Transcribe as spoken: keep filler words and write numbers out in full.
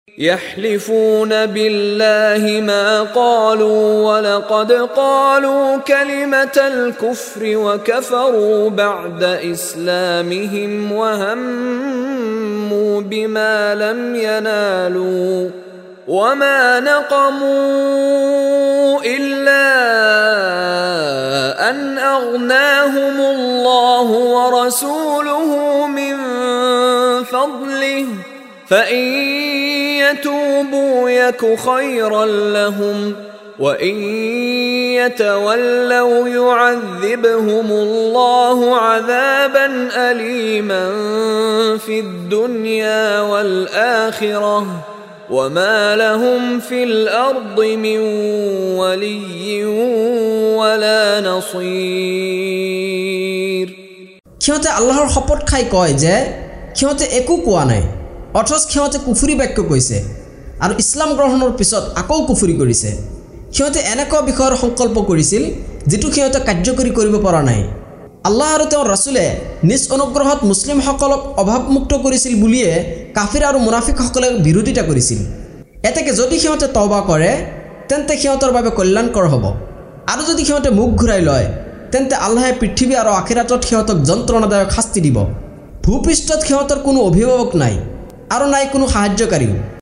يحلفون بالله ما قالوا ولقد قالوا كلمة الكفر وكفروا بعد إسلامهم وهموا بما لم ينالوا وما نقموا إلا أن أغناهم الله ورسوله من فضله فإن يتوبوا يك خيرا لهم وإن يتولوا يعذبهم الله عذابا أليما في الدنيا والآخرة وما لهم في الأرض من ولي ولا نصير সিহঁতে আল্লাহৰ শপত খাই কয় যে সিহঁতে একো কোৱা নাই অথচ সিহঁতে কুফৰি বাক্য কৈছে আৰু ইছলাম গ্ৰহণৰ পিছত আকৌ কুফৰি কৰিছে সিহঁতে এনেকুৱা বিষয়ৰ সংকল্প কৰিছিল যেটো সিহঁতে কাৰ্যকৰী কৰিব পৰা নাই আল্লাহ আৰু তেওঁৰ ৰাসূলে নিজ অনুগ্ৰহত মুছলিমসকলক অভাৱমুক্ত কৰিছিল বুলিয়ে কাফিৰ আৰু মুনাফিকসকলক বিৰোধিতা কৰিছিল এতেকে যদি সিহঁতে তওবা কৰে তেন্তে সিহঁতৰ বাবে কল্যাণকৰ হ'ব আৰু যদি সিহঁতে মুখ ঘূৰাই লয় তেন্তে আল্লাহে পৃথিৱী আৰু আখিৰাতত সিহঁতক যন্ত্ৰণাদায়ক শাস্তি দিব ভূপৃষ্ঠত সিহঁতৰ কোনো অভিভাৱক নাই আৰু নাই কোনো সাহায্যকাৰী